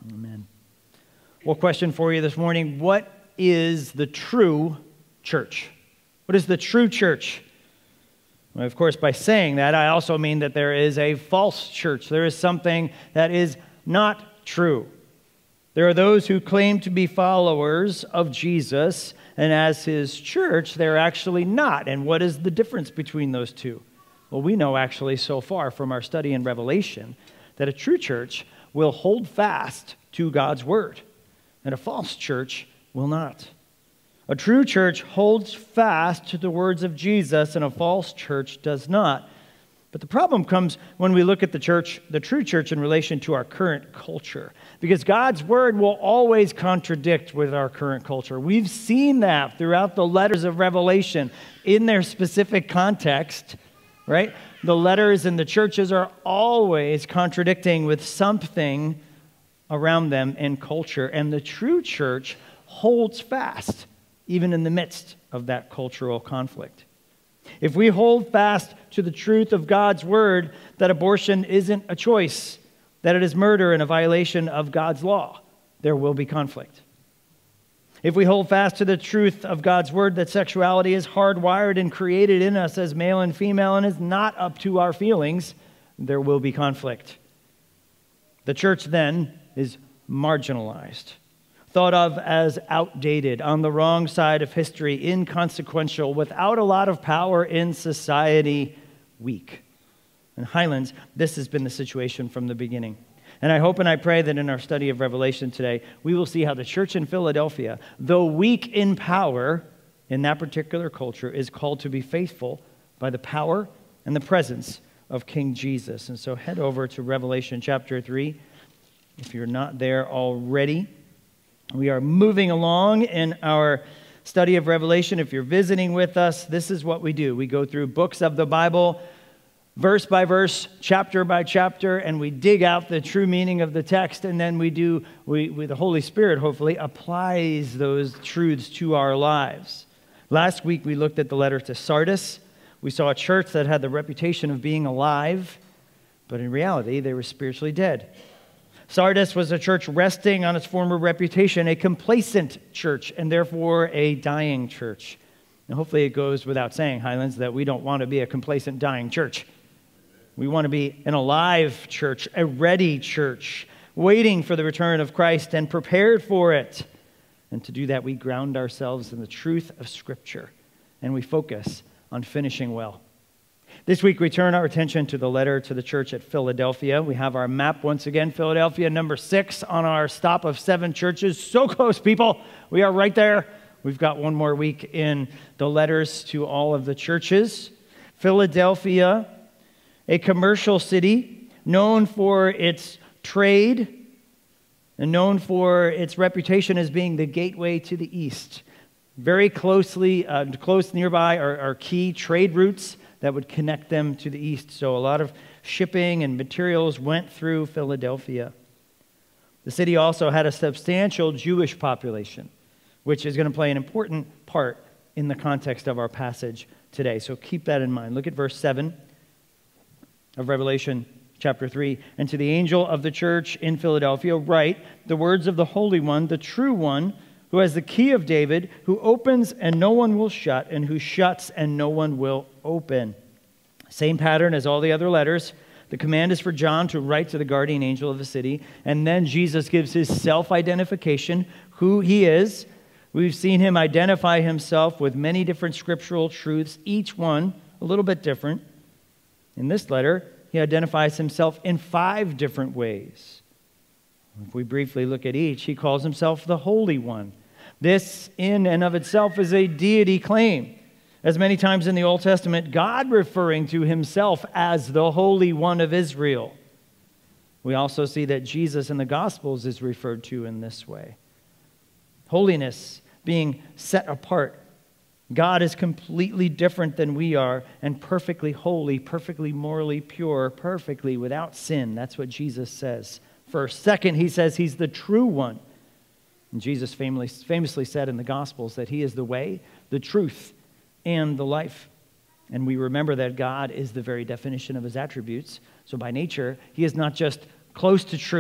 Amen. Well, question for you this morning. What is the true church? What is the true church? Well, of course, by saying that, I also mean that there is a false church. There is something that is not true. There are those who claim to be followers of Jesus, and as his church, they're actually not. And what is the difference between those two? Well, we know actually so far from our study in Revelation that a true church will hold fast to God's word, and a false church will not. A true church holds fast to the words of Jesus, and a false church does not. But the problem comes when we look at the church, the true church, in relation to our current culture. Because God's word will always contradict with our current culture. We've seen that throughout the letters of Revelation in their specific context, right? The letters and the churches are always contradicting with something around them in culture. And the true church holds fast, even in the midst of that cultural conflict. If we hold fast to the truth of God's word, that abortion isn't a choice, that it is murder and a violation of God's law, there will be conflict. If we hold fast to the truth of God's word, that sexuality is hardwired and created in us as male and female and is not up to our feelings, there will be conflict. The church then is marginalized, thought of as outdated, on the wrong side of history, inconsequential, without a lot of power in society, weak. In Highlands, this has been the situation from the beginning. And I hope and I pray that in our study of Revelation today, we will see how the church in Philadelphia, though weak in power in that particular culture, is called to be faithful by the power and the presence of King Jesus. And so head over to Revelation chapter 3. If you're not there already, we are moving along in our study of Revelation. If you're visiting with us, this is what we do. We go through books of the Bible, verse by verse, chapter by chapter, and we dig out the true meaning of the text, and then the Holy Spirit, hopefully, applies those truths to our lives. Last week, we looked at the letter to Sardis. We saw a church that had the reputation of being alive, but in reality, they were spiritually dead. Sardis was a church resting on its former reputation, a complacent church, and therefore a dying church. And hopefully it goes without saying, Highlands, that we don't want to be a complacent, dying church. We want to be an alive church, a ready church, waiting for the return of Christ and prepared for it. And to do that, we ground ourselves in the truth of Scripture, and we focus on finishing well. This week, we turn our attention to the letter to the church at Philadelphia. We have our map once again, Philadelphia, number 6 on our stop of 7 churches. So close, people. We are right there. We've got one more week in the letters to all of the churches. Philadelphia, a commercial city known for its trade and known for its reputation as being the gateway to the east. Very close nearby are key trade routes that would connect them to the east. So a lot of shipping and materials went through Philadelphia. The city also had a substantial Jewish population, which is going to play an important part in the context of our passage today. So keep that in mind. Look at verse 7 of Revelation chapter 3. And to the angel of the church in Philadelphia write the words of the Holy One, the true one, who has the key of David, who opens and no one will shut, and who shuts and no one will open. Same pattern as all the other letters. The command is for John to write to the guardian angel of the city, and then Jesus gives his self-identification, who he is. We've seen him identify himself with many different scriptural truths, each one a little bit different. In this letter, he identifies himself in 5 different ways. If we briefly look at each, he calls himself the Holy One. This, in and of itself, is a deity claim. As many times in the Old Testament, God referring to himself as the Holy One of Israel. We also see that Jesus in the Gospels is referred to in this way. Holiness, being set apart. God is completely different than we are and perfectly holy, perfectly morally pure, perfectly without sin. That's what Jesus says. First. Second, he says he's the true one. And Jesus famously said in the Gospels that he is the way, the truth, and the life. And we remember that God is the very definition of his attributes. So by nature, he is not just close to true,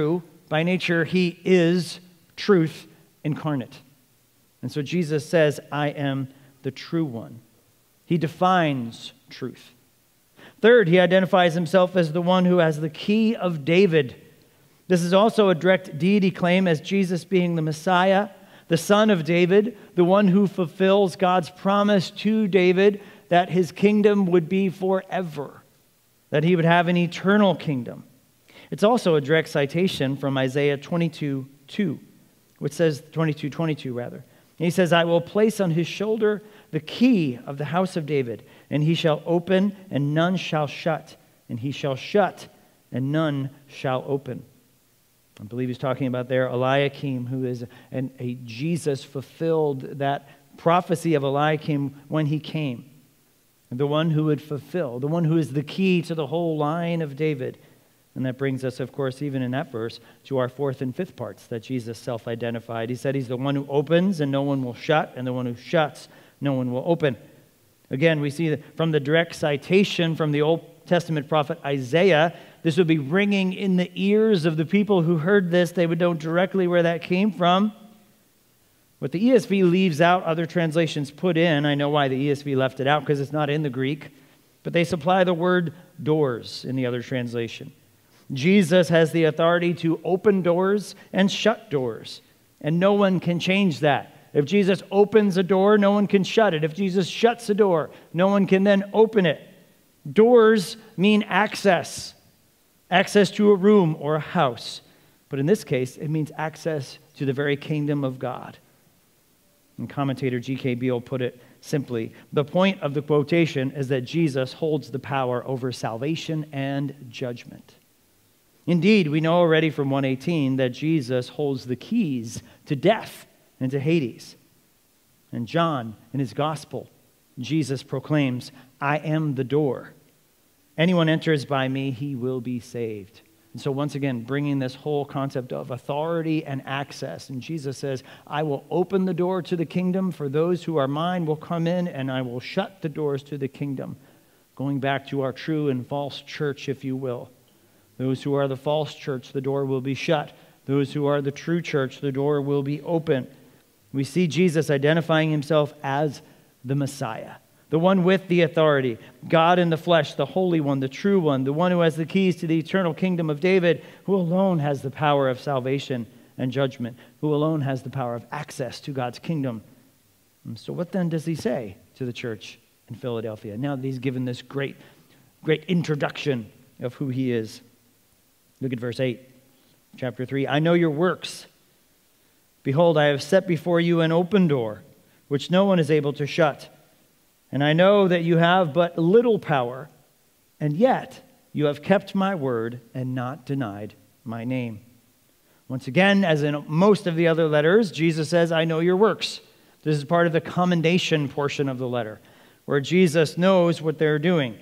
By nature, he is truth incarnate. And so Jesus says, I am the true one. He defines truth. Third, he identifies himself as the one who has the key of David. This is also a direct deity claim as Jesus being the Messiah, the son of David, the one who fulfills God's promise to David that his kingdom would be forever, that he would have an eternal kingdom. It's also a direct citation from Isaiah 22:2, which says, 22:22 rather. And he says, I will place on his shoulder the key of the house of David, and he shall open, and none shall shut, and he shall shut, and none shall open. I believe he's talking about there Eliakim, who is a Jesus fulfilled that prophecy of Eliakim when he came. The one who would fulfill, the one who is the key to the whole line of David. And that brings us, of course, even in that verse, to our fourth and fifth parts that Jesus self-identified. He said he's the one who opens and no one will shut, and the one who shuts, no one will open. Again, we see that from the direct citation from the Old Testament prophet Isaiah, this would be ringing in the ears of the people who heard this. They would know directly where that came from. What the ESV leaves out, other translations put in. I know why the ESV left it out, because it's not in the Greek. But they supply the word doors in the other translation. Jesus has the authority to open doors and shut doors. And no one can change that. If Jesus opens a door, no one can shut it. If Jesus shuts a door, no one can then open it. Doors mean access. Access to a room or a house. But in this case, it means access to the very kingdom of God. And commentator G.K. Beale put it simply, the point of the quotation is that Jesus holds the power over salvation and judgment. Indeed, we know already from 1:18 that Jesus holds the keys to death and to Hades. And John, in his gospel, Jesus proclaims, I am the door. Anyone enters by me, he will be saved. And so once again, bringing this whole concept of authority and access. And Jesus says, I will open the door to the kingdom for those who are mine will come in, and I will shut the doors to the kingdom. Going back to our true and false church, if you will. Those who are the false church, the door will be shut. Those who are the true church, the door will be open. We see Jesus identifying himself as the Messiah, the one with the authority, God in the flesh, the Holy One, the true one, the one who has the keys to the eternal kingdom of David, who alone has the power of salvation and judgment, who alone has the power of access to God's kingdom. And so what then does he say to the church in Philadelphia? Now that he's given this great introduction of who he is. Look at verse 8, chapter 3. I know your works. Behold, I have set before you an open door, which no one is able to shut. And I know that you have but little power, and yet you have kept my word and not denied my name. Once again, as in most of the other letters, Jesus says, I know your works. This is part of the commendation portion of the letter, where Jesus knows what they're doing.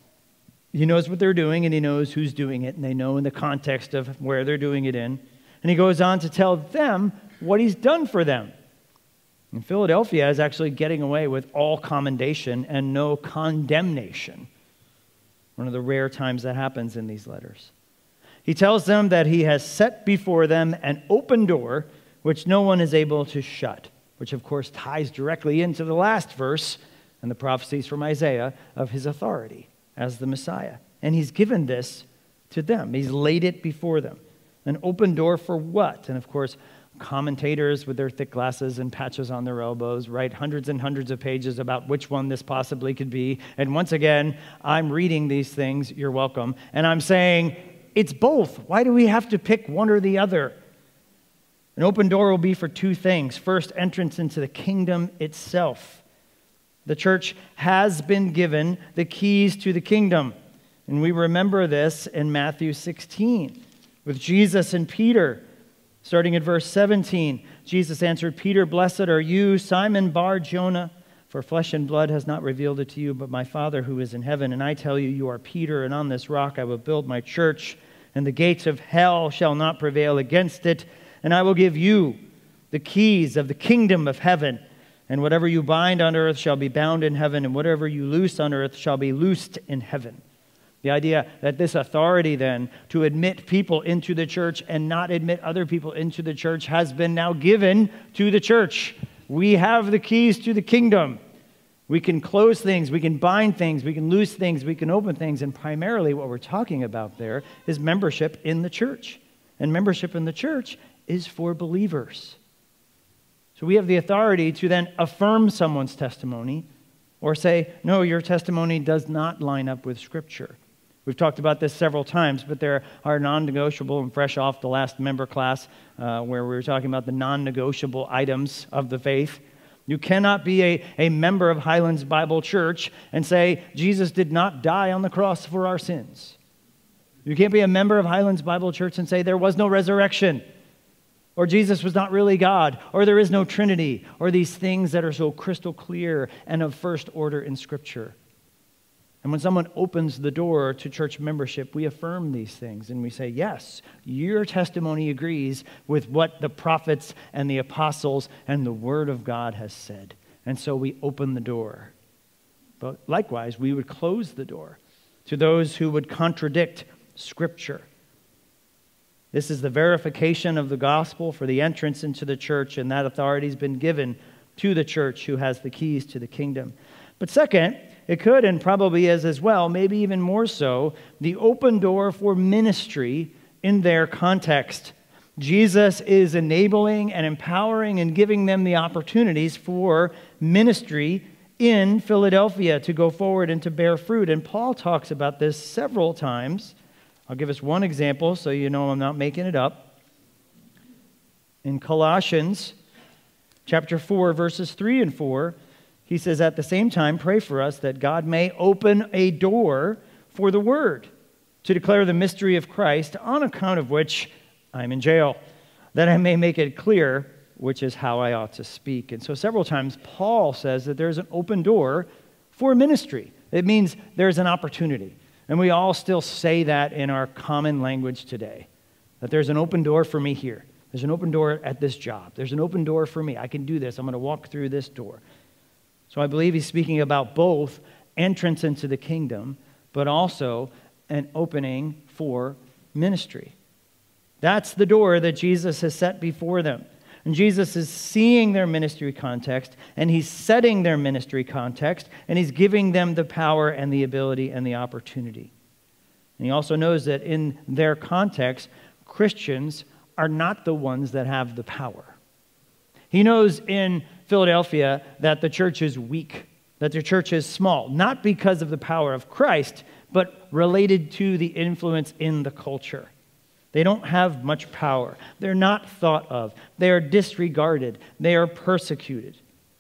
He knows what they're doing, and he knows who's doing it, and they know in the context of where they're doing it in. And he goes on to tell them what he's done for them. And Philadelphia is actually getting away with all commendation and no condemnation. One of the rare times that happens in these letters. He tells them that he has set before them an open door which no one is able to shut, which of course ties directly into the last verse and the prophecies from Isaiah of his authority as the Messiah. And he's given this to them. He's laid it before them. An open door for what? And of course, commentators with their thick glasses and patches on their elbows write hundreds and hundreds of pages about which one this possibly could be. And once again, I'm reading these things, you're welcome, and I'm saying, it's both. Why do we have to pick one or the other? An open door will be for two things. First, entrance into the kingdom itself. The church has been given the keys to the kingdom. And we remember this in Matthew 16 with Jesus and Peter. Starting at verse 17, Jesus answered Peter, Blessed are you, Simon Bar-Jonah, for flesh and blood has not revealed it to you, but my Father who is in heaven. And I tell you, you are Peter, and on this rock I will build my church, and the gates of hell shall not prevail against it. And I will give you the keys of the kingdom of heaven. And whatever you bind on earth shall be bound in heaven, and whatever you loose on earth shall be loosed in heaven. The idea that this authority then to admit people into the church and not admit other people into the church has been now given to the church. We have the keys to the kingdom. We can close things, we can bind things, we can loose things, we can open things, and primarily what we're talking about there is membership in the church. And membership in the church is for believers. So we have the authority to then affirm someone's testimony or say, no, your testimony does not line up with Scripture. We've talked about this several times, but there are non-negotiable, and fresh off the last member class where we were talking about the non-negotiable items of the faith. You cannot be a member of Highlands Bible Church and say, Jesus did not die on the cross for our sins. You can't be a member of Highlands Bible Church and say there was no resurrection, or Jesus was not really God, or there is no Trinity, or these things that are so crystal clear and of first order in Scripture. And when someone opens the door to church membership, we affirm these things and we say, yes, your testimony agrees with what the prophets and the apostles and the Word of God has said. And so we open the door. But likewise, we would close the door to those who would contradict Scripture. This is the verification of the gospel for the entrance into the church, and that authority has been given to the church who has the keys to the kingdom. But second, it could and probably is as well, maybe even more so, the open door for ministry in their context. Jesus is enabling and empowering and giving them the opportunities for ministry in Philadelphia to go forward and to bear fruit. And Paul talks about this several times. I'll give us one example so you know I'm not making it up. In Colossians chapter 4, verses 3 and 4, he says, at the same time, pray for us that God may open a door for the word to declare the mystery of Christ, on account of which I'm in jail, that I may make it clear which is how I ought to speak. And so several times Paul says that there's an open door for ministry. It means there's an opportunity. And we all still say that in our common language today, that there's an open door for me here. There's an open door at this job. There's an open door for me. I can do this. I'm going to walk through this door. So I believe he's speaking about both entrance into the kingdom, but also an opening for ministry. That's the door that Jesus has set before them. And Jesus is seeing their ministry context, and he's setting their ministry context, and he's giving them the power and the ability and the opportunity. And he also knows that in their context, Christians are not the ones that have the power. He knows in Philadelphia that the church is weak, that the church is small, not because of the power of Christ, but related to the influence in the culture. They don't have much power. They're not thought of. They are disregarded. They are persecuted.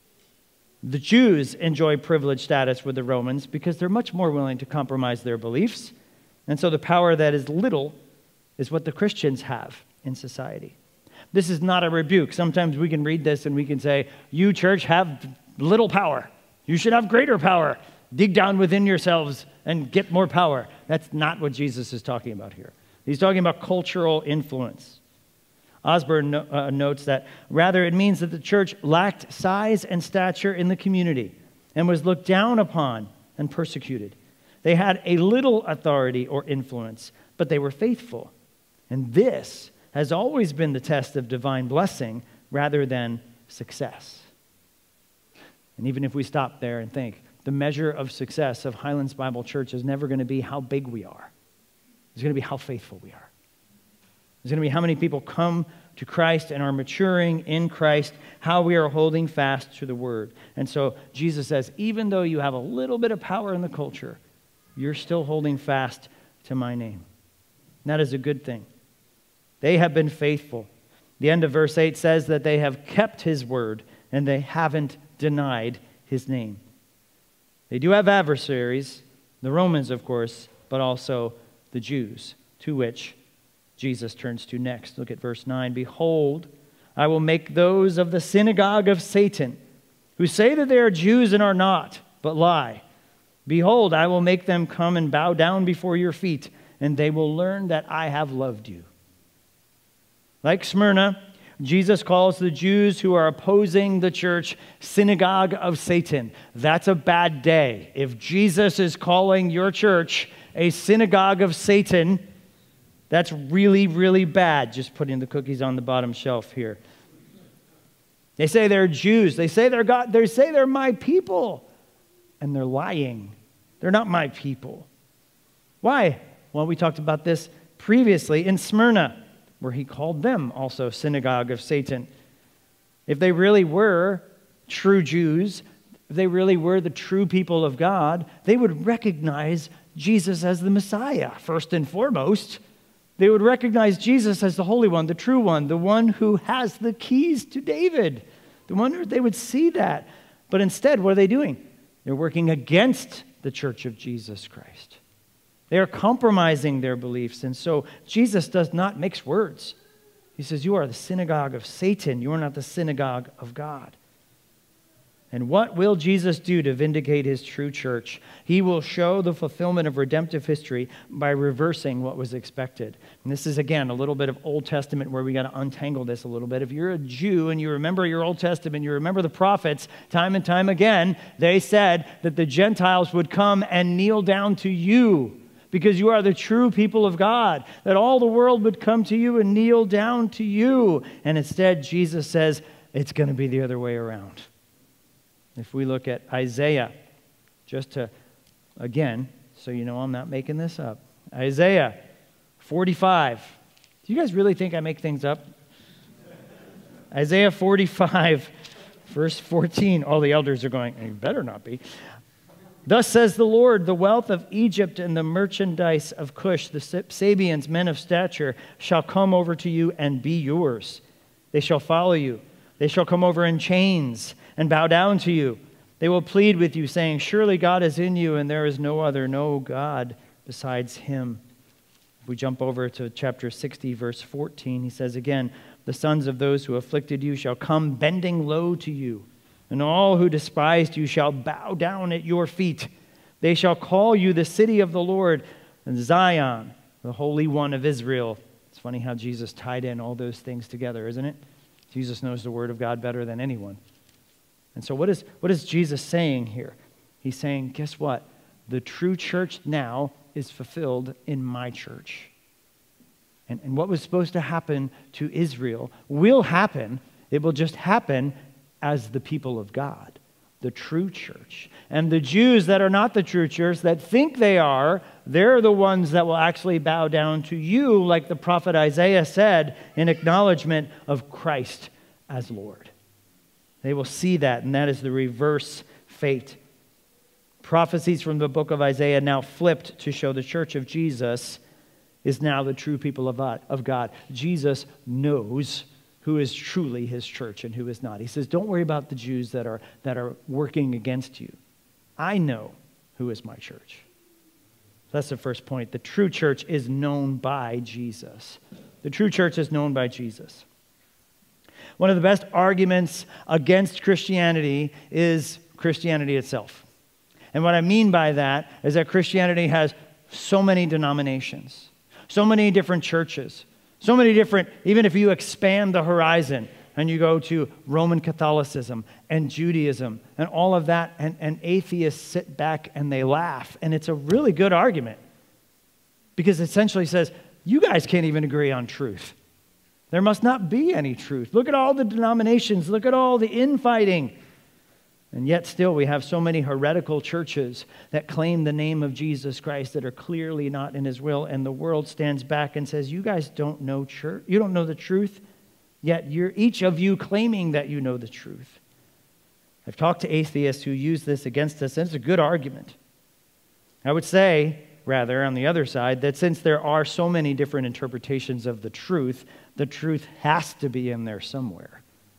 The Jews enjoy privileged status with the Romans because they're much more willing to compromise their beliefs. And so the power that is little is what the Christians have in society. This is not a rebuke. Sometimes we can read this and we can say, you, church, have little power. You should have greater power. Dig down within yourselves and get more power. That's not what Jesus is talking about here. He's talking about cultural influence. Osborne notes that rather it means that the church lacked size and stature in the community and was looked down upon and persecuted. They had a little authority or influence, but they were faithful. And this has always been the test of divine blessing rather than success. And even if we stop there and think, the measure of success of Highlands Bible Church is never going to be how big we are. It's going to be how faithful we are. It's going to be how many people come to Christ and are maturing in Christ, how we are holding fast to the Word. And so Jesus says, even though you have a little bit of power in the culture, you're still holding fast to my name. And that is a good thing. They have been faithful. The end of verse 8 says that they have kept his word and they haven't denied his name. They do have adversaries, the Romans, of course, but also the Jews, to which Jesus turns to next. Look at verse 9. Behold, I will make those of the synagogue of Satan, who say that they are Jews and are not, but lie. Behold, I will make them come and bow down before your feet, and they will learn that I have loved you. Like Smyrna, Jesus calls the Jews who are opposing the church synagogue of Satan. That's a bad day. If Jesus is calling your church a synagogue of Satan, that's really, really bad. Just putting the cookies on the bottom shelf here. They say they're Jews. They say they're God. They say they're my people. And they're lying. They're not my people. Why? Well, we talked about this previously in Smyrna, where he called them also synagogue of Satan. If they really were true Jews, if they really were the true people of God, they would recognize Jesus as the Messiah, first and foremost. They would recognize Jesus as the Holy One, the true one, the one who has the keys to David. The one who they would see that. But instead, what are they doing? They're working against the church of Jesus Christ. They are compromising their beliefs. And so Jesus does not mix words. He says, you are the synagogue of Satan. You are not the synagogue of God. And what will Jesus do to vindicate his true church? He will show the fulfillment of redemptive history by reversing what was expected. And this is, again, a little bit of Old Testament where we got to untangle this a little bit. If you're a Jew and you remember your Old Testament, you remember the prophets, time and time again, they said that the Gentiles would come and kneel down to you because you are the true people of God, that all the world would come to you and kneel down to you. And instead, Jesus says, it's going to be the other way around. If we look at Isaiah, just to, again, so you know I'm not making this up. Isaiah 45. Do you guys really think I make things up? Isaiah 45, verse 14. All the elders are going, you better not be. Thus says the Lord, the wealth of Egypt and the merchandise of Cush, the Sabians, men of stature, shall come over to you and be yours. They shall follow you. They shall come over in chains and bow down to you. They will plead with you, saying, surely God is in you, and there is no other, no God besides him. If we jump over to chapter 60, verse 14, he says again, the sons of those who afflicted you shall come bending low to you, and all who despised you shall bow down at your feet. They shall call you the city of the Lord, and Zion, the Holy One of Israel. It's funny how Jesus tied in all those things together, isn't it? Jesus knows the Word of God better than anyone. And so what is Jesus saying here? He's saying, guess what? The true church now is fulfilled in my church. And what was supposed to happen to Israel will happen. It will just happen as the people of God, the true church. And the Jews that are not the true church, that think they are, they're the ones that will actually bow down to you, like the prophet Isaiah said, in acknowledgement of Christ as Lord. They will see that, and that is the reverse fate. Prophecies from the book of Isaiah now flipped to show the church of Jesus is now the true people of God. Jesus knows who is truly his church and who is not. He says, don't worry about the Jews that are working against you. I know who is my church. That's the first point. The true church is known by Jesus. The true church is known by Jesus. One of the best arguments against Christianity is Christianity itself. And what I mean by that is that Christianity has so many denominations, so many different churches, so many different, even if you expand the horizon and you go to Roman Catholicism and Judaism and all of that, and atheists sit back and they laugh. And it's a really good argument because it essentially says, you guys can't even agree on truth. There must not be any truth. Look at all the denominations. Look at all the infighting. And yet still we have so many heretical churches that claim the name of Jesus Christ that are clearly not in his will. And the world stands back and says, you guys don't know church. You don't know the truth. Yet you're each of you claiming that you know the truth. I've talked to atheists who use this against us, and it's a good argument. I would say, rather, on the other side, that since there are so many different interpretations of the truth has to be in there somewhere.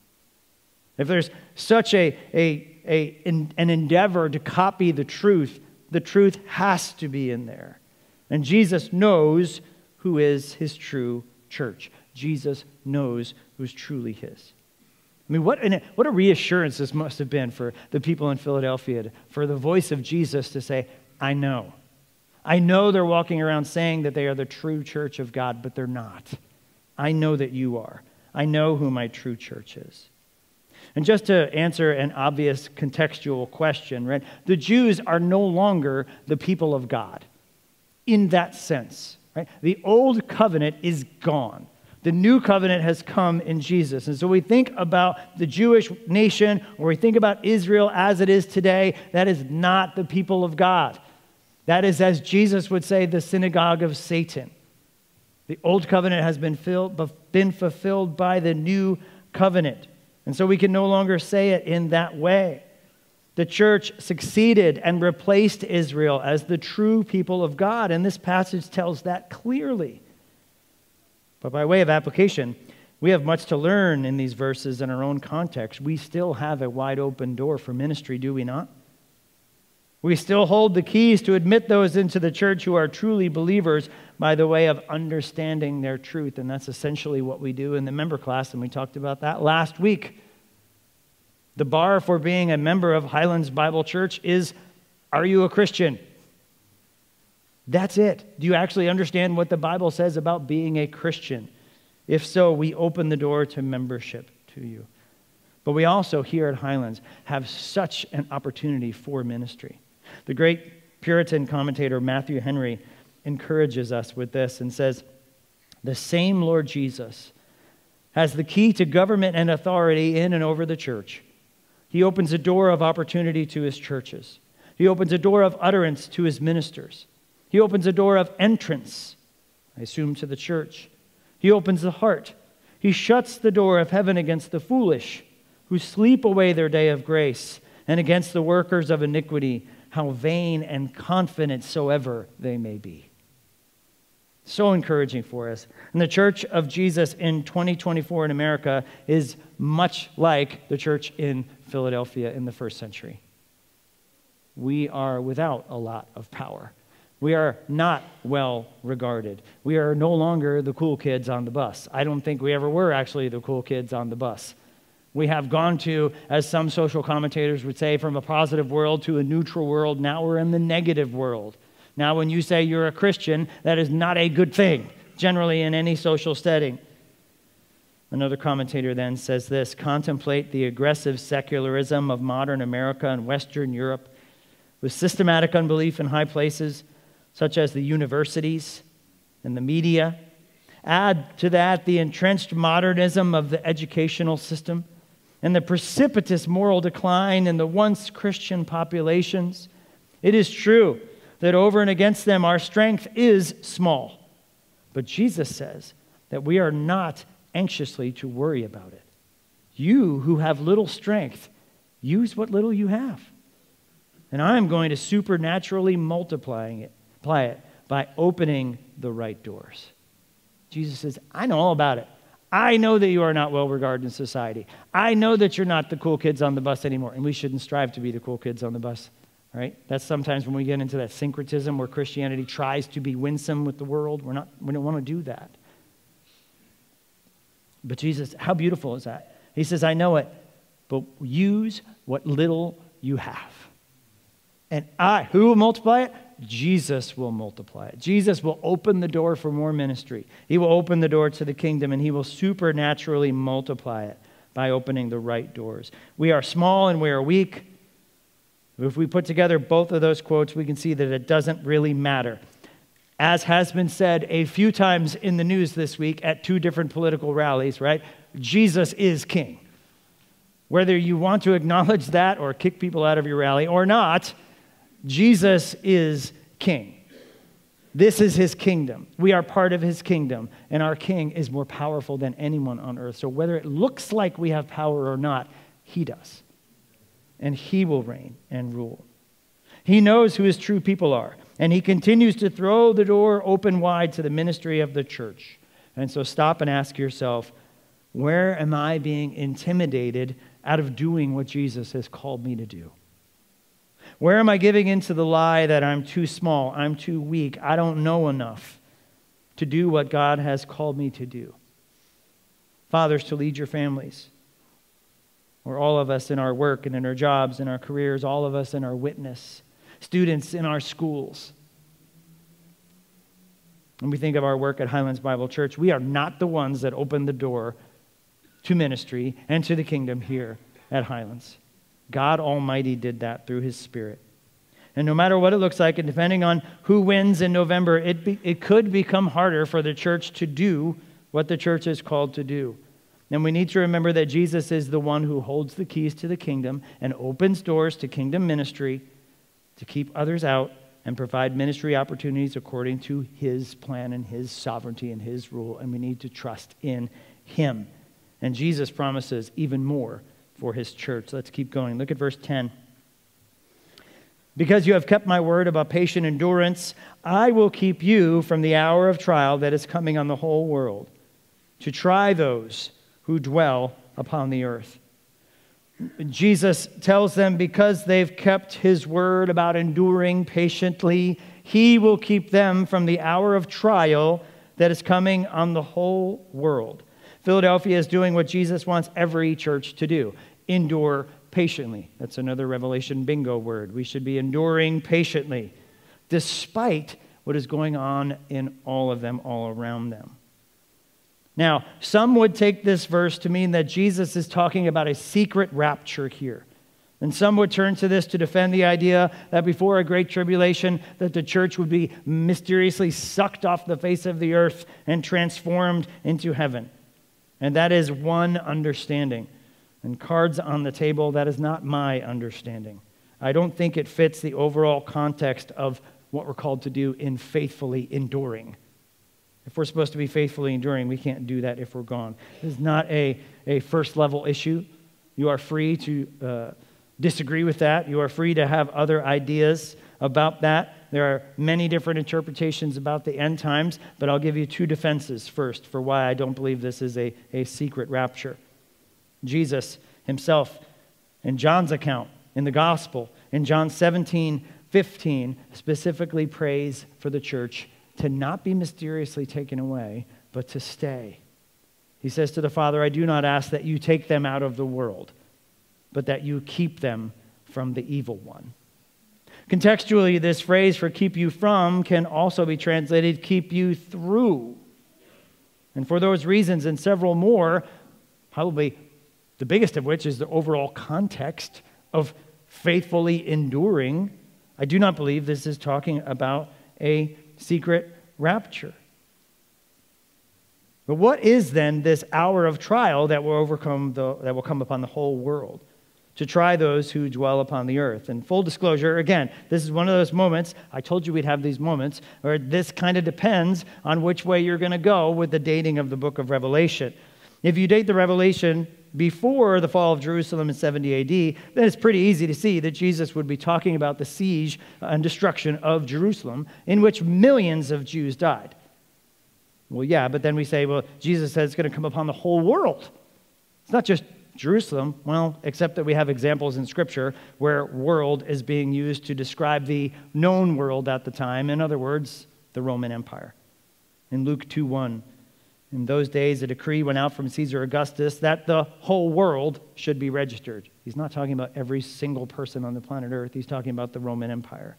If there's such an endeavor to copy the truth has to be in there. And Jesus knows who is his true church. Jesus knows who's truly his. I mean, what a reassurance this must have been for the people in Philadelphia, for the voice of Jesus to say, I know. I know they're walking around saying that they are the true church of God, but they're not. I know that you are. I know who my true church is. And just to answer an obvious contextual question, right? The Jews are no longer the people of God in that sense, right? The old covenant is gone. The new covenant has come in Jesus. And so we think about the Jewish nation, or we think about Israel as it is today, that is not the people of God. That is, as Jesus would say, the synagogue of Satan. The old covenant has been fulfilled by the new covenant. And so we can no longer say it in that way. The church succeeded and replaced Israel as the true people of God, and this passage tells that clearly. But by way of application, we have much to learn in these verses in our own context. We still have a wide open door for ministry, do we not? We still hold the keys to admit those into the church who are truly believers by the way of understanding their truth. And that's essentially what we do in the member class, and we talked about that last week. The bar for being a member of Highlands Bible Church is, are you a Christian? That's it. Do you actually understand what the Bible says about being a Christian? If so, we open the door to membership to you. But we also, here at Highlands, have such an opportunity for ministry. The great Puritan commentator Matthew Henry encourages us with this and says, the same Lord Jesus has the key to government and authority in and over the church. He opens a door of opportunity to his churches. He opens a door of utterance to his ministers. He opens a door of entrance, I assume, to the church. He opens the heart. He shuts the door of heaven against the foolish who sleep away their day of grace, and against the workers of iniquity, how vain and confident soever they may be. So encouraging for us. And the church of Jesus in 2024 in America is much like the church in Philadelphia in the first century. We are without a lot of power. We are not well regarded. We are no longer the cool kids on the bus. I don't think we ever were actually the cool kids on the bus. We have gone to, as some social commentators would say, from a positive world to a neutral world. Now we're in the negative world. Now when you say you're a Christian, that is not a good thing, generally in any social setting. Another commentator then says this: contemplate the aggressive secularism of modern America and Western Europe, with systematic unbelief in high places, such as the universities and the media. Add to that the entrenched modernism of the educational system and the precipitous moral decline in the once Christian populations. It is true that over and against them our strength is small. But Jesus says that we are not anxiously to worry about it. You who have little strength, use what little you have. And I'm going to supernaturally apply it by opening the right doors. Jesus says, I know all about it. I know that you are not well regarded in society. I know that you're not the cool kids on the bus anymore, and we shouldn't strive to be the cool kids on the bus, right? That's sometimes when we get into that syncretism where Christianity tries to be winsome with the world. We don't want to do that. But Jesus, how beautiful is that? He says, I know it, but use what little you have. And who will multiply it? Jesus will multiply it. Jesus will open the door for more ministry. He will open the door to the kingdom, and he will supernaturally multiply it by opening the right doors. We are small and we are weak. If we put together both of those quotes, we can see that it doesn't really matter. As has been said a few times in the news this week at two different political rallies, right? Jesus is king. Whether you want to acknowledge that or kick people out of your rally or not, Jesus is king. This is his kingdom. We are part of his kingdom, and our king is more powerful than anyone on earth. So whether it looks like we have power or not, he does. And he will reign and rule. He knows who his true people are, and he continues to throw the door open wide to the ministry of the church. And so stop and ask yourself, where am I being intimidated out of doing what Jesus has called me to do? Where am I giving into the lie that I'm too small, I'm too weak, I don't know enough to do what God has called me to do? Fathers, to lead your families, or all of us in our work and in our jobs, in our careers, all of us in our witness, students in our schools. When we think of our work at Highlands Bible Church, we are not the ones that open the door to ministry and to the kingdom here at Highlands. God Almighty did that through his Spirit. And no matter what it looks like, and depending on who wins in November, it could become harder for the church to do what the church is called to do. And we need to remember that Jesus is the one who holds the keys to the kingdom and opens doors to kingdom ministry to keep others out and provide ministry opportunities according to his plan and his sovereignty and his rule. And we need to trust in him. And Jesus promises even more for his church. Let's keep going. Look at verse 10. Because you have kept my word about patient endurance, I will keep you from the hour of trial that is coming on the whole world, to try those who dwell upon the earth. Jesus tells them because they've kept his word about enduring patiently, he will keep them from the hour of trial that is coming on the whole world. Philadelphia is doing what Jesus wants every church to do: endure patiently. That's another Revelation bingo word. We should be enduring patiently, despite what is going on in all of them, all around them. Now, some would take this verse to mean that Jesus is talking about a secret rapture here. And some would turn to this to defend the idea that before a great tribulation, that the church would be mysteriously sucked off the face of the earth and transformed into heaven. And that is one understanding. And cards on the table, that is not my understanding. I don't think it fits the overall context of what we're called to do in faithfully enduring. If we're supposed to be faithfully enduring, we can't do that if we're gone. This is not a first-level issue. You are free to disagree with that. You are free to have other ideas about that. There are many different interpretations about the end times, but I'll give you two defenses first for why I don't believe this is a secret rapture. Jesus himself, in John's account, in the gospel, in John 17:15, specifically prays for the church to not be mysteriously taken away, but to stay. He says to the Father, I do not ask that you take them out of the world, but that you keep them from the evil one. Contextually, this phrase for keep you from can also be translated keep you through. And for those reasons and several more, probably the biggest of which is the overall context of faithfully enduring, I do not believe this is talking about a secret rapture. But what is then this hour of trial that will come upon the whole world, to try those who dwell upon the earth? And full disclosure, again, this is one of those moments, I told you we'd have these moments, where this kind of depends on which way you're going to go with the dating of the book of Revelation. If you date the Revelation before the fall of Jerusalem in 70 AD, then it's pretty easy to see that Jesus would be talking about the siege and destruction of Jerusalem, in which millions of Jews died. Well, yeah, but then we say, well, Jesus says it's going to come upon the whole world. It's not just Jerusalem, well, except that we have examples in Scripture where world is being used to describe the known world at the time. In other words, the Roman Empire. In Luke 2:1, in those days, a decree went out from Caesar Augustus that the whole world should be registered. He's not talking about every single person on the planet Earth. He's talking about the Roman Empire.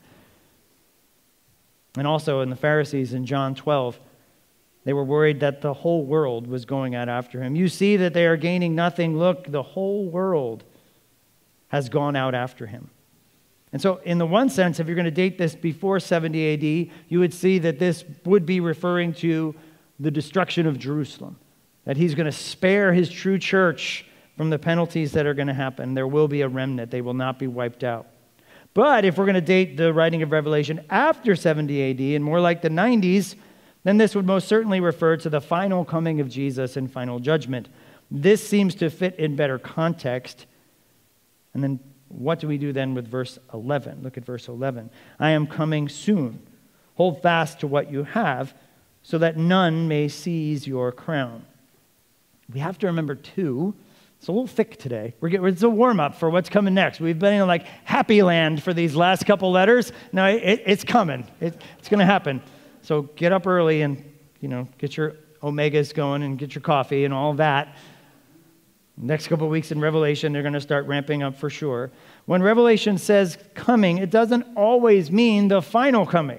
And also in the Pharisees in John 12, they were worried that the whole world was going out after him. You see that they are gaining nothing. Look, the whole world has gone out after him. And so in the one sense, if you're going to date this before 70 AD, you would see that this would be referring to the destruction of Jerusalem, that he's going to spare his true church from the penalties that are going to happen. There will be a remnant. They will not be wiped out. But if we're going to date the writing of Revelation after 70 AD and more like the 90s, then this would most certainly refer to the final coming of Jesus and final judgment. This seems to fit in better context. And then what do we do then with verse 11? Look at verse 11. I am coming soon. Hold fast to what you have, so that none may seize your crown. We have to remember, too, it's a little thick today. It's a warm-up for what's coming next. We've been in like Happy Land for these last couple letters. No, it's coming. It's going to happen. So get up early and, get your omegas going and get your coffee and all that. Next couple of weeks in Revelation, they're going to start ramping up for sure. When Revelation says coming, it doesn't always mean the final coming.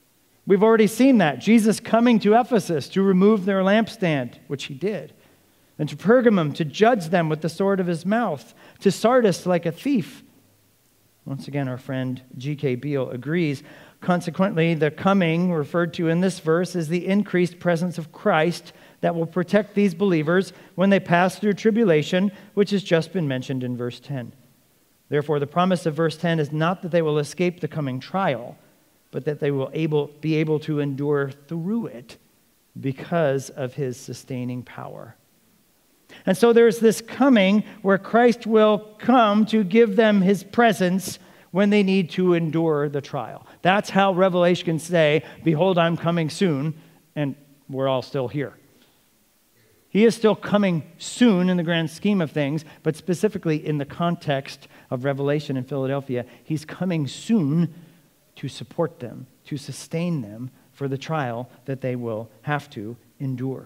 We've already seen that. Jesus coming to Ephesus to remove their lampstand, which he did. and to Pergamum to judge them with the sword of his mouth, to Sardis like a thief. Once again, our friend G.K. Beale agrees. Consequently, the coming referred to in this verse is the increased presence of Christ that will protect these believers when they pass through tribulation, which has just been mentioned in verse 10. Therefore, the promise of verse 10 is not that they will escape the coming trial, but that they will be able to endure through it because of his sustaining power. And so there's this coming where Christ will come to give them his presence when they need to endure the trial. That's how Revelation can say, behold, I'm coming soon, and we're all still here. He is still coming soon in the grand scheme of things, but specifically in the context of Revelation in Philadelphia, he's coming soon to support them, to sustain them for the trial that they will have to endure.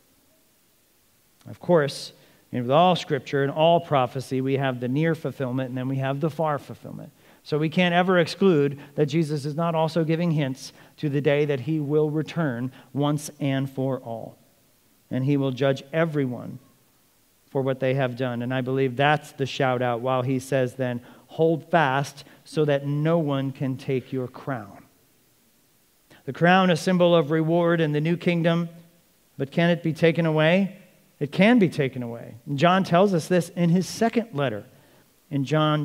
Of course, with all Scripture and all prophecy, we have the near fulfillment and then we have the far fulfillment. So we can't ever exclude that Jesus is not also giving hints to the day that he will return once and for all. And he will judge everyone for what they have done. And I believe that's the shout out while he says then, hold fast so that no one can take your crown. The crown, a symbol of reward in the new kingdom, but can it be taken away? It can be taken away. And John tells us this in his second letter. In 2 John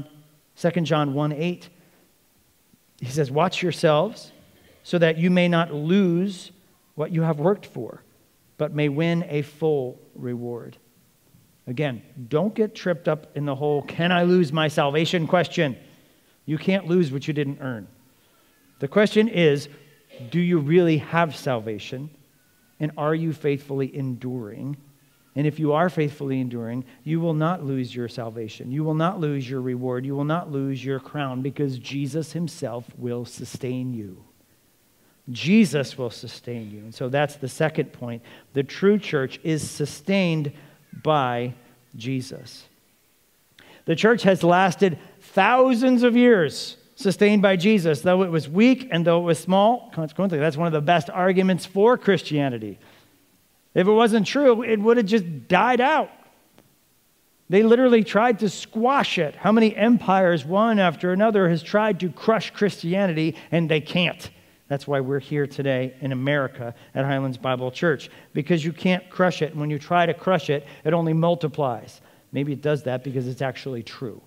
1:8, he says, watch yourselves so that you may not lose what you have worked for, but may win a full reward. Again, don't get tripped up in the whole, can I lose my salvation question? You can't lose what you didn't earn. The question is, do you really have salvation? And are you faithfully enduring? And if you are faithfully enduring, you will not lose your salvation. You will not lose your reward. You will not lose your crown because Jesus himself will sustain you. Jesus will sustain you. And so that's the second point. The true church is sustained by Jesus. The church has lasted thousands of years, sustained by Jesus, though it was weak and though it was small. Consequently, that's one of the best arguments for Christianity. If it wasn't true, it would have just died out. They literally tried to squash it. How many empires, one after another, has tried to crush Christianity, and they can't. That's why we're here today in America at Highlands Bible Church, because you can't crush it. And when you try to crush it, it only multiplies. Maybe it does that because it's actually true.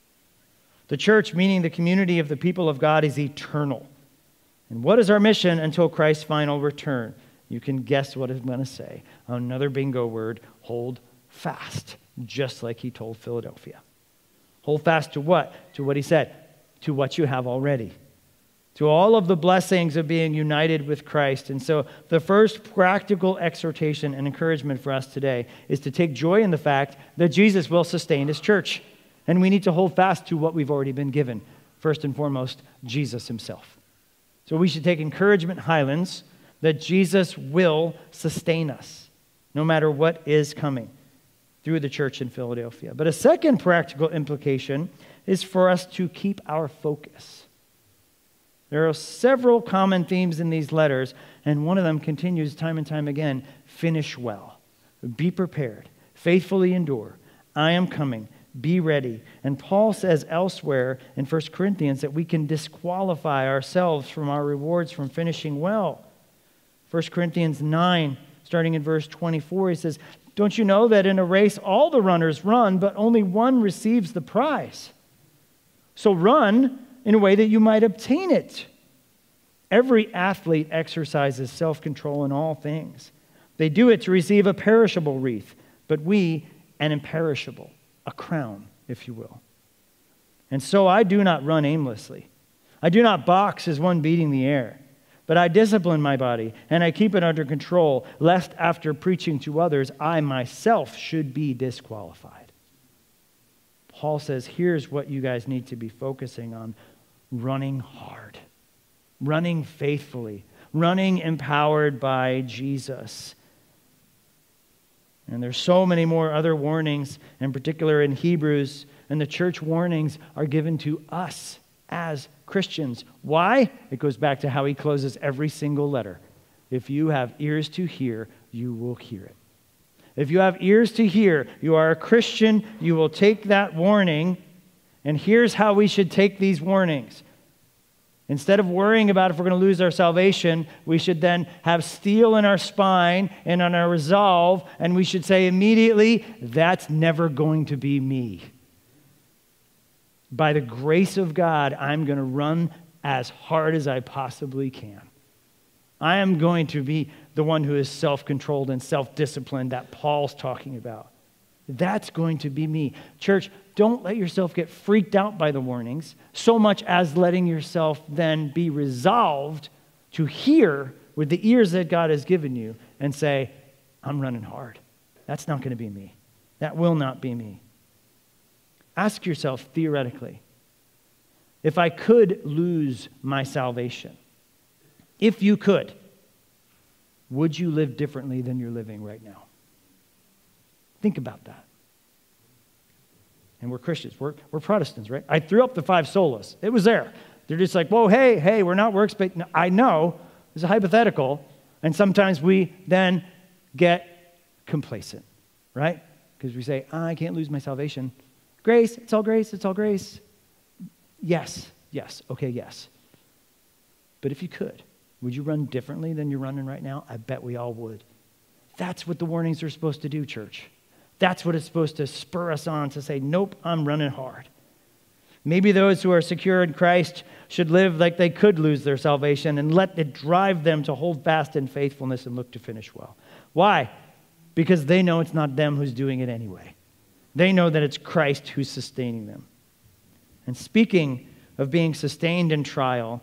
The church, meaning the community of the people of God, is eternal. And what is our mission until Christ's final return? You can guess what I'm going to say. Another bingo word, hold fast, just like he told Philadelphia. Hold fast to what? To what he said, to what you have already. To all of the blessings of being united with Christ. And so the first practical exhortation and encouragement for us today is to take joy in the fact that Jesus will sustain his church. And we need to hold fast to what we've already been given. First and foremost, Jesus himself. So we should take encouragement, Highlands, that Jesus will sustain us, no matter what is coming through the church in Philadelphia. But a second practical implication is for us to keep our focus. There are several common themes in these letters, and one of them continues time and time again. Finish well. Be prepared. Faithfully endure. I am coming. Be ready. And Paul says elsewhere in 1 Corinthians that we can disqualify ourselves from our rewards from finishing well. 1 Corinthians 9, starting in verse 24, he says, don't you know that in a race all the runners run, but only one receives the prize? So run in a way that you might obtain it. Every athlete exercises self-control in all things. They do it to receive a perishable wreath, but we an imperishable, a crown, if you will. And so I do not run aimlessly. I do not box as one beating the air. But I discipline my body, and I keep it under control, lest after preaching to others, I myself should be disqualified. Paul says, here's what you guys need to be focusing on. Running hard. Running faithfully. Running empowered by Jesus. And there's so many more other warnings, in particular in Hebrews, and the church warnings are given to us as Christians. Why? It goes back to how he closes every single letter. If you have ears to hear, you will hear it. If you have ears to hear, you are a Christian, you will take that warning. And here's how we should take these warnings. Instead of worrying about if we're going to lose our salvation, we should then have steel in our spine and on our resolve, and we should say immediately, that's never going to be me. By the grace of God, I'm going to run as hard as I possibly can. I am going to be the one who is self-controlled and self-disciplined that Paul's talking about. That's going to be me. Church, don't let yourself get freaked out by the warnings so much as letting yourself then be resolved to hear with the ears that God has given you and say, I'm running hard. That's not going to be me. That will not be me. Ask yourself theoretically, if I could lose my salvation, if you could, would you live differently than you're living right now? Think about that. And we're Christians. We're Protestants, right? I threw up the 5 solas. It was there. They're just like, whoa, hey, we're not works, but I know it's a hypothetical. And sometimes we then get complacent, right? Because we say, I can't lose my salvation. Grace, it's all grace, it's all grace. Yes, okay, yes. But if you could, would you run differently than you're running right now? I bet we all would. That's what the warnings are supposed to do, church. That's what it's supposed to spur us on to say, nope, I'm running hard. Maybe those who are secure in Christ should live like they could lose their salvation and let it drive them to hold fast in faithfulness and look to finish well. Why? Because they know it's not them who's doing it anyway. They know that it's Christ who's sustaining them. And speaking of being sustained in trial,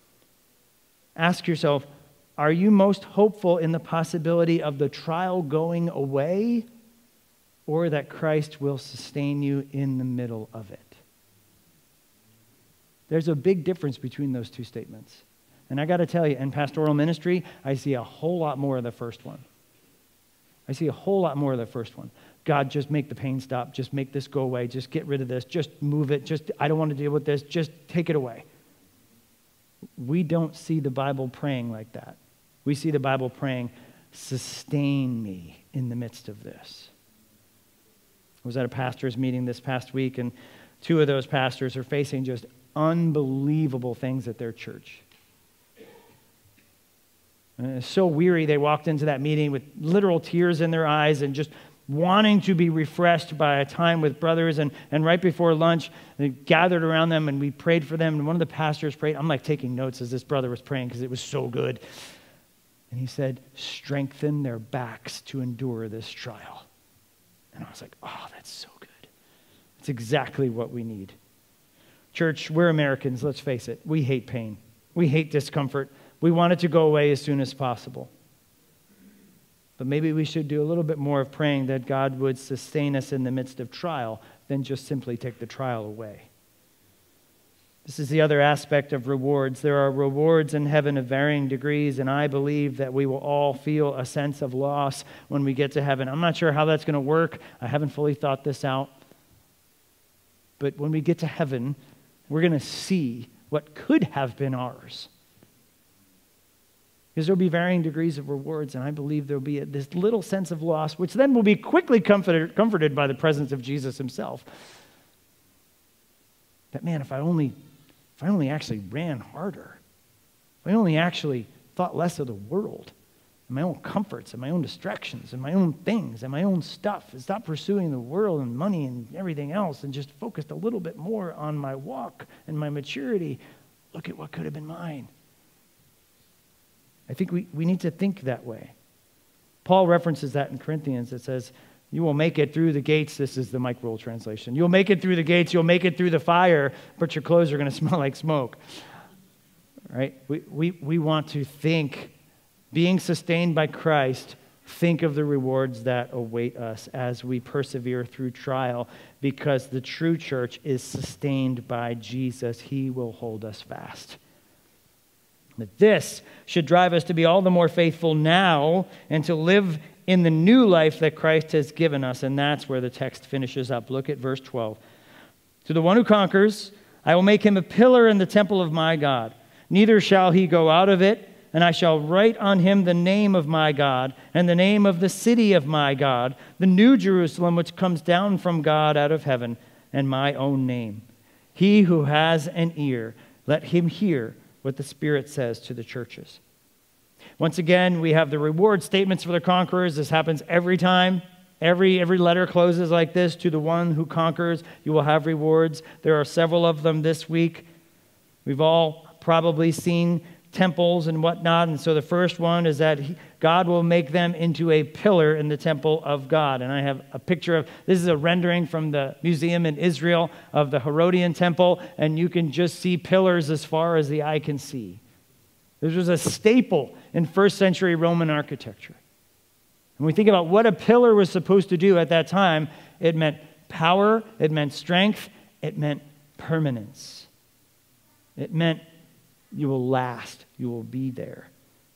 ask yourself, are you most hopeful in the possibility of the trial going away, or that Christ will sustain you in the middle of it? There's a big difference between those two statements. And I got to tell you, in pastoral ministry, I see a whole lot more of the first one. I see a whole lot more of the first one. God, just make the pain stop. Just make this go away. Just get rid of this. Just move it. I don't want to deal with this. Just take it away. We don't see the Bible praying like that. We see the Bible praying, sustain me in the midst of this. I was at a pastor's meeting this past week, and 2 of those pastors are facing just unbelievable things at their church. And it's so weary, they walked into that meeting with literal tears in their eyes and just wanting to be refreshed by a time with brothers. And right before lunch, they gathered around them and we prayed for them. And one of the pastors prayed. I'm like taking notes as this brother was praying because it was so good. And he said, strengthen their backs to endure this trial. And I was like, oh, that's so good. It's exactly what we need. Church, we're Americans, let's face it. We hate pain. We hate discomfort. We want it to go away as soon as possible. But maybe we should do a little bit more of praying that God would sustain us in the midst of trial than just simply take the trial away. This is the other aspect of rewards. There are rewards in heaven of varying degrees, and I believe that we will all feel a sense of loss when we get to heaven. I'm not sure how that's going to work. I haven't fully thought this out. But when we get to heaven, we're going to see what could have been ours. Because there'll be varying degrees of rewards, and I believe there'll be this little sense of loss, which then will be quickly comforted by the presence of Jesus himself. That, man, if I only actually ran harder, if I only actually thought less of the world, and my own comforts, and my own distractions, and my own things, and my own stuff, and stopped pursuing the world and money and everything else, and just focused a little bit more on my walk and my maturity, look at what could have been mine. I think we need to think that way. Paul references that in Corinthians. It says, you will make it through the gates. This is the Mike Roll translation. You'll make it through the gates. You'll make it through the fire, but your clothes are going to smell like smoke. Right? We want to think, being sustained by Christ, think of the rewards that await us as we persevere through trial, because the true church is sustained by Jesus. He will hold us fast. That this should drive us to be all the more faithful now and to live in the new life that Christ has given us. And that's where the text finishes up. Look at verse 12. To the one who conquers, I will make him a pillar in the temple of my God. Neither shall he go out of it, and I shall write on him the name of my God and the name of the city of my God, the new Jerusalem which comes down from God out of heaven, and my own name. He who has an ear, let him hear what the Spirit says to the churches. Once again, we have the reward statements for the conquerors. This happens every time. Every letter closes like this: to the one who conquers, you will have rewards. There are several of them this week. We've all probably seen temples and whatnot. And so the first one is that God will make them into a pillar in the temple of God. And I have a picture of, this is a rendering from the museum in Israel of the Herodian temple. And you can just see pillars as far as the eye can see. This was a staple in first century Roman architecture. When we think about what a pillar was supposed to do at that time, it meant power, it meant strength, it meant permanence. It meant you will last, you will be there.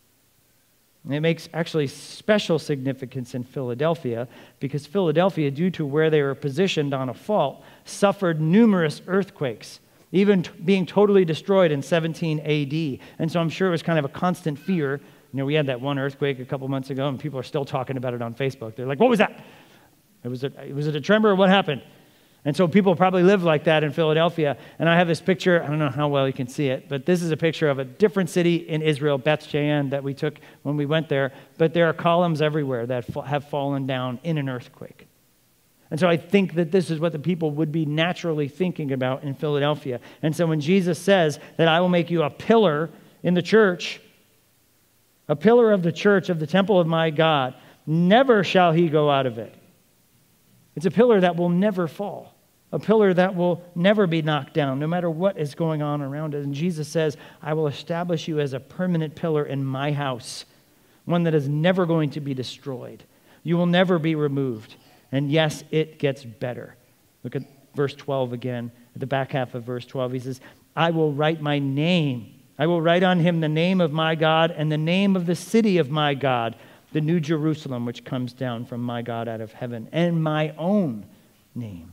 And it makes actually special significance in Philadelphia, because Philadelphia, due to where they were positioned on a fault, suffered numerous earthquakes, even being totally destroyed in 17 AD. And so I'm sure it was kind of a constant fear. You know, we had that one earthquake a couple months ago, and people are still talking about it on Facebook. They're like, what was that? Was it a tremor, or what happened? And so people probably live like that in Philadelphia. And I have this picture, I don't know how well you can see it, but this is a picture of a different city in Israel, Beth Shean, that we took when we went there. But there are columns everywhere that have fallen down in an earthquake. And so I think that this is what the people would be naturally thinking about in Philadelphia. And so when Jesus says that I will make you a pillar in the church, a pillar of the church, of the temple of my God, never shall he go out of it. It's a pillar that will never fall, a pillar that will never be knocked down, no matter what is going on around it. And Jesus says, I will establish you as a permanent pillar in my house, one that is never going to be destroyed. You will never be removed. And yes, it gets better. Look at verse 12 again, at the back half of verse 12. He says, I will write my name. I will write on him the name of my God and the name of the city of my God, the new Jerusalem, which comes down from my God out of heaven, and my own name.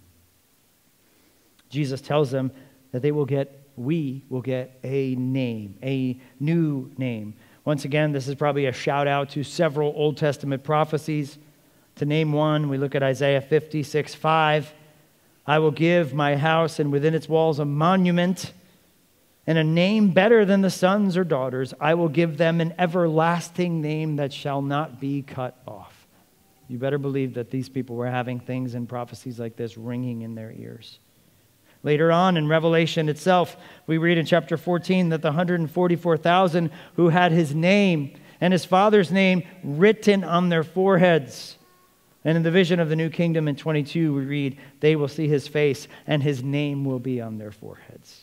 Jesus tells them that we will get a name, a new name. Once again, this is probably a shout out to several Old Testament prophecies. To name one, we look at Isaiah 56:5. I will give my house and within its walls a monument and a name better than the sons or daughters. I will give them an everlasting name that shall not be cut off. You better believe that these people were having things and prophecies like this ringing in their ears. Later on in Revelation itself, we read in chapter 14 that the 144,000 who had his name and his Father's name written on their foreheads. And in the vision of the new kingdom in 22, we read, they will see his face and his name will be on their foreheads.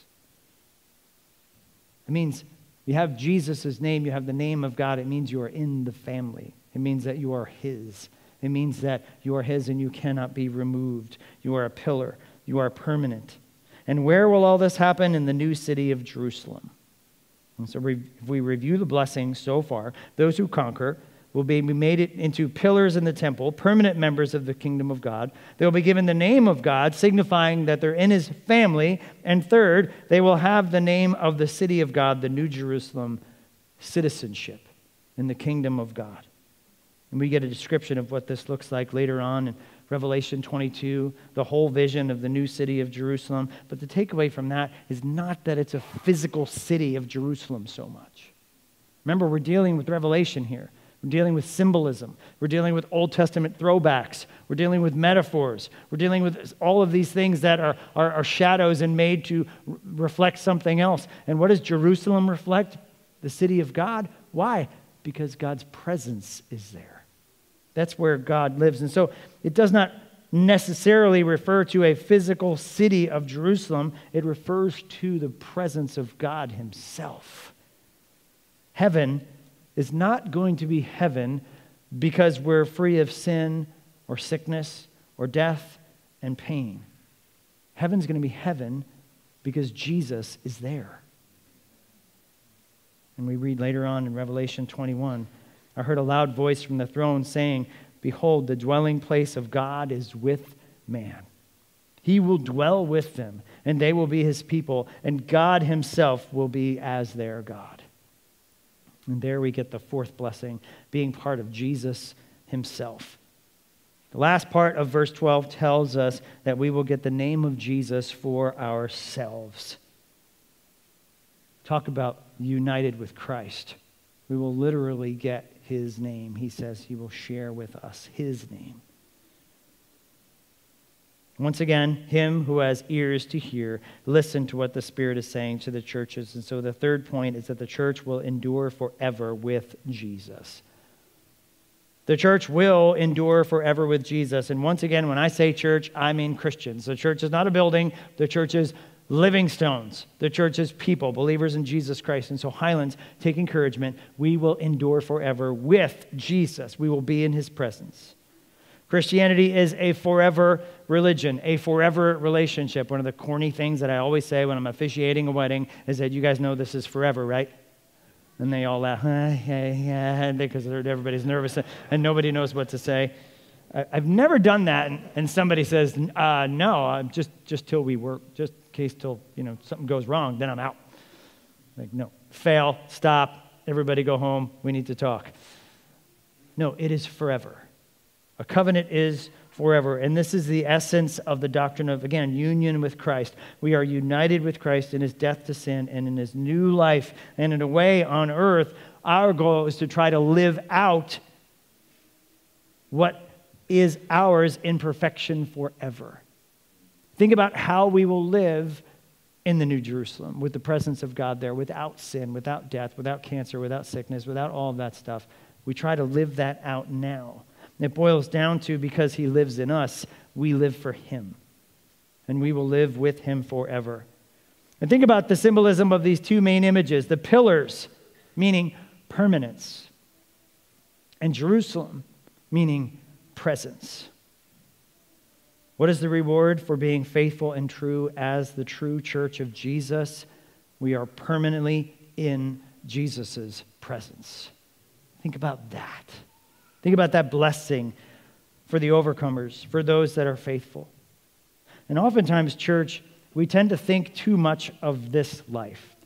It means you have Jesus' name, you have the name of God. It means you are in the family. It means that you are his. It means that you are his and you cannot be removed. You are a pillar. You are permanent. And where will all this happen? In the new city of Jerusalem. And so if we review the blessings so far, those who conquer will be made into pillars in the temple, permanent members of the kingdom of God. They will be given the name of God, signifying that they're in his family. And third, they will have the name of the city of God, the New Jerusalem, citizenship in the kingdom of God. And we get a description of what this looks like later on in Revelation 22, the whole vision of the new city of Jerusalem. But the takeaway from that is not that it's a physical city of Jerusalem so much. Remember, we're dealing with Revelation here. We're dealing with symbolism. We're dealing with Old Testament throwbacks. We're dealing with metaphors. We're dealing with all of these things that are shadows and made to reflect something else. And what does Jerusalem reflect? The city of God. Why? Because God's presence is there. That's where God lives. And so it does not necessarily refer to a physical city of Jerusalem. It refers to the presence of God himself. Heaven is not going to be heaven because we're free of sin or sickness or death and pain. Heaven's going to be heaven because Jesus is there. And we read later on in Revelation 21, I heard a loud voice from the throne saying, behold, the dwelling place of God is with man. He will dwell with them, and they will be his people, and God himself will be as their God. And there we get the fourth blessing, being part of Jesus himself. The last part of verse 12 tells us that we will get the name of Jesus for ourselves. Talk about united with Christ. We will literally get his name. He says he will share with us his name. Once again, him who has ears to hear, listen to what the Spirit is saying to the churches. And so the third point is that the church will endure forever with Jesus. The church will endure forever with Jesus. And once again, when I say church, I mean Christians. The church is not a building. The church is living stones. The church is people, believers in Jesus Christ. And so Highlands, take encouragement. We will endure forever with Jesus. We will be in his presence. Christianity is a forever religion, a forever relationship. One of the corny things that I always say when I'm officiating a wedding is that you guys know this is forever, right? And they all laugh, because everybody's nervous and nobody knows what to say. I've never done that, and somebody says, no, just till we work, just in case till something goes wrong, then I'm out. Like, no, fail, stop, everybody go home, we need to talk. No, it is forever. A covenant is forever, and this is the essence of the doctrine of, again, union with Christ. We are united with Christ in his death to sin and in his new life, and in a way on earth, our goal is to try to live out what is ours in perfection forever. Think about how we will live in the New Jerusalem with the presence of God there, without sin, without death, without cancer, without sickness, without all of that stuff. We try to live that out now. It boils down to, because he lives in us, we live for him. And we will live with him forever. And think about the symbolism of these two main images. The pillars, meaning permanence. And Jerusalem, meaning presence. What is the reward for being faithful and true as the true church of Jesus? We are permanently in Jesus' presence. Think about that. Think about that blessing for the overcomers, for those that are faithful. And oftentimes, church, we tend to think too much of this life.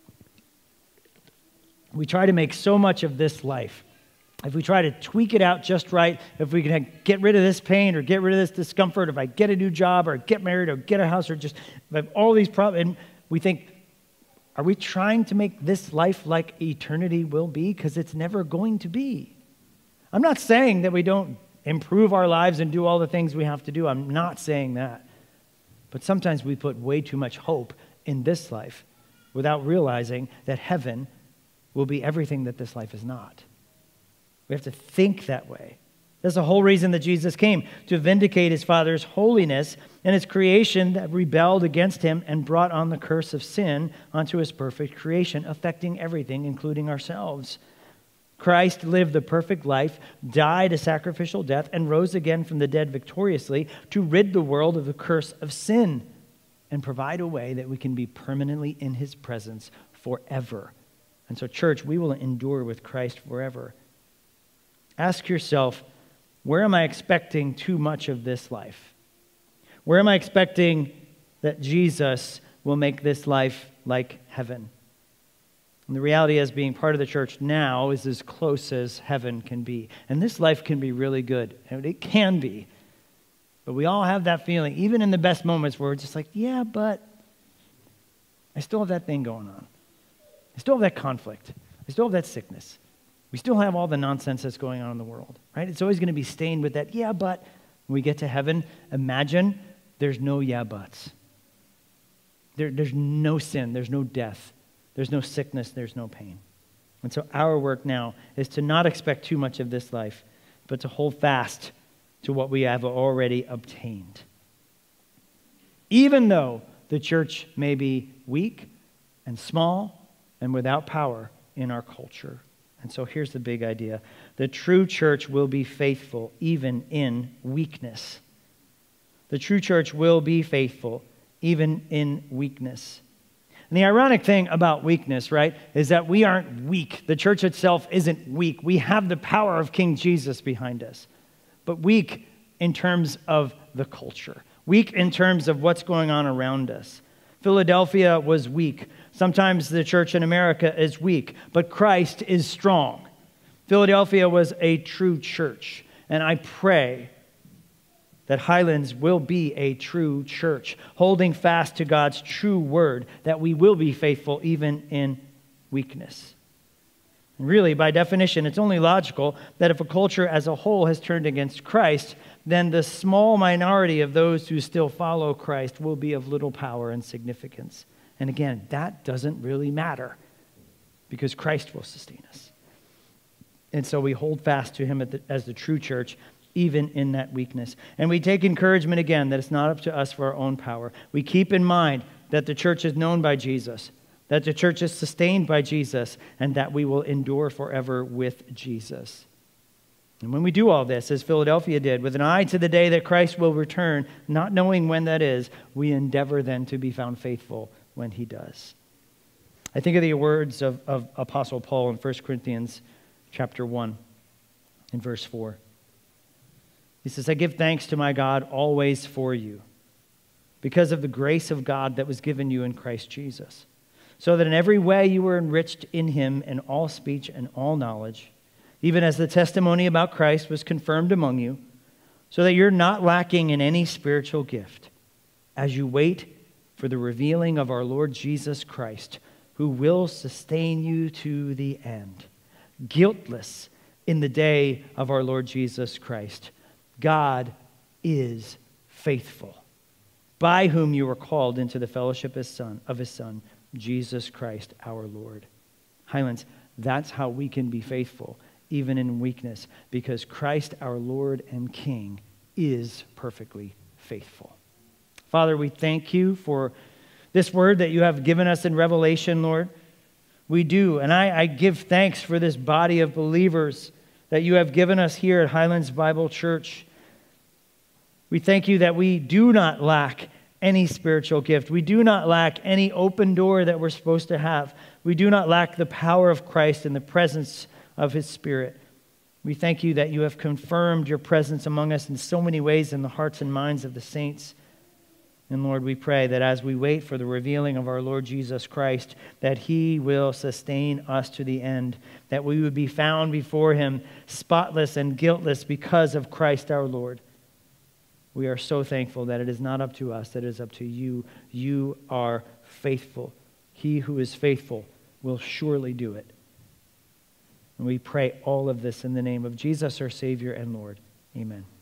We try to make so much of this life. If we try to tweak it out just right, if we can get rid of this pain or get rid of this discomfort, if I get a new job or get married or get a house or just if I have all these problems, and we think, are we trying to make this life like eternity will be? Because it's never going to be. I'm not saying that we don't improve our lives and do all the things we have to do. I'm not saying that. But sometimes we put way too much hope in this life without realizing that heaven will be everything that this life is not. We have to think that way. That's the whole reason that Jesus came, to vindicate his Father's holiness and his creation that rebelled against him and brought on the curse of sin onto his perfect creation, affecting everything, including ourselves. Christ lived the perfect life, died a sacrificial death, and rose again from the dead victoriously to rid the world of the curse of sin and provide a way that we can be permanently in his presence forever. And so, church, we will endure with Christ forever. Ask yourself, where am I expecting too much of this life? Where am I expecting that Jesus will make this life like heaven? And the reality is, being part of the church now is as close as heaven can be. And this life can be really good. And it can be. But we all have that feeling, even in the best moments, where we're just like, yeah, but I still have that thing going on. I still have that conflict. I still have that sickness. We still have all the nonsense that's going on in the world, right? It's always going to be stained with that, yeah, but when we get to heaven, imagine there's no yeah buts. There's no sin. There's no death. There's no sickness, there's no pain. And so our work now is to not expect too much of this life, but to hold fast to what we have already obtained. Even though the church may be weak and small and without power in our culture. And so here's the big idea. The true church will be faithful even in weakness. The true church will be faithful even in weakness. And the ironic thing about weakness, right, is that we aren't weak. The church itself isn't weak. We have the power of King Jesus behind us. But weak in terms of the culture. Weak in terms of what's going on around us. Philadelphia was weak. Sometimes the church in America is weak, but Christ is strong. Philadelphia was a true church, and I pray that Highlands will be a true church, holding fast to God's true word, that we will be faithful even in weakness. And really, by definition, it's only logical that if a culture as a whole has turned against Christ, then the small minority of those who still follow Christ will be of little power and significance. And again, that doesn't really matter because Christ will sustain us. And so we hold fast to him as the true church, even in that weakness. And we take encouragement again that it's not up to us for our own power. We keep in mind that the church is known by Jesus, that the church is sustained by Jesus, and that we will endure forever with Jesus. And when we do all this, as Philadelphia did, with an eye to the day that Christ will return, not knowing when that is, we endeavor then to be found faithful when he does. I think of the words of Apostle Paul in 1 Corinthians chapter 1 in verse 4. He says, I give thanks to my God always for you, because of the grace of God that was given you in Christ Jesus, so that in every way you were enriched in him in all speech and all knowledge, even as the testimony about Christ was confirmed among you, so that you're not lacking in any spiritual gift, as you wait for the revealing of our Lord Jesus Christ, who will sustain you to the end, guiltless in the day of our Lord Jesus Christ. God is faithful, by whom you were called into the fellowship of his Son, Jesus Christ our Lord. Highlands, that's how we can be faithful, even in weakness, because Christ our Lord and King is perfectly faithful. Father, we thank you for this word that you have given us in Revelation, Lord. We do, and I give thanks for this body of believers that you have given us here at Highlands Bible Church. We thank you that we do not lack any spiritual gift. We do not lack any open door that we're supposed to have. We do not lack the power of Christ and the presence of his Spirit. We thank you that you have confirmed your presence among us in so many ways in the hearts and minds of the saints. And Lord, we pray that as we wait for the revealing of our Lord Jesus Christ, that he will sustain us to the end, that we would be found before him spotless and guiltless because of Christ our Lord. We are so thankful that it is not up to us, that it is up to you. You are faithful. He who is faithful will surely do it. And we pray all of this in the name of Jesus, our Savior and Lord. Amen.